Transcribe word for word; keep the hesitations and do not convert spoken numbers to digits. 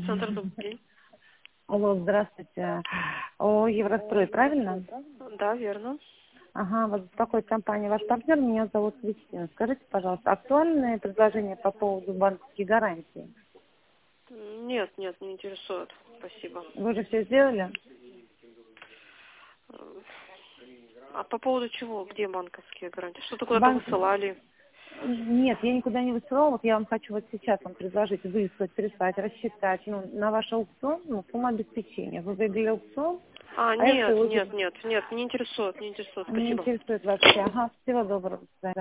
Центр, добрый день. Алло, здравствуйте. О, Еврострой, правильно? Да, верно. Ага, вот такой компания ваш партнер, меня зовут Кристина. Скажите, пожалуйста, актуальное предложение по поводу банковских гарантий? Нет, нет, не интересует. Спасибо. Вы же все сделали? А по поводу чего? Где банковские гарантии? Что-то куда-то Банк... высылали? Нет, я никуда не высылала. Вот я вам хочу вот сейчас вам предложить выслать, прислать, рассчитать ну, на ваш аукцион, ну, сумму обеспечения. Вы выиграли аукцион, А, а я в нет, свою нет, очередь нет, нет, не интересует, не интересует. не Спасибо. интересует вообще. Ага, всего доброго. До свидания.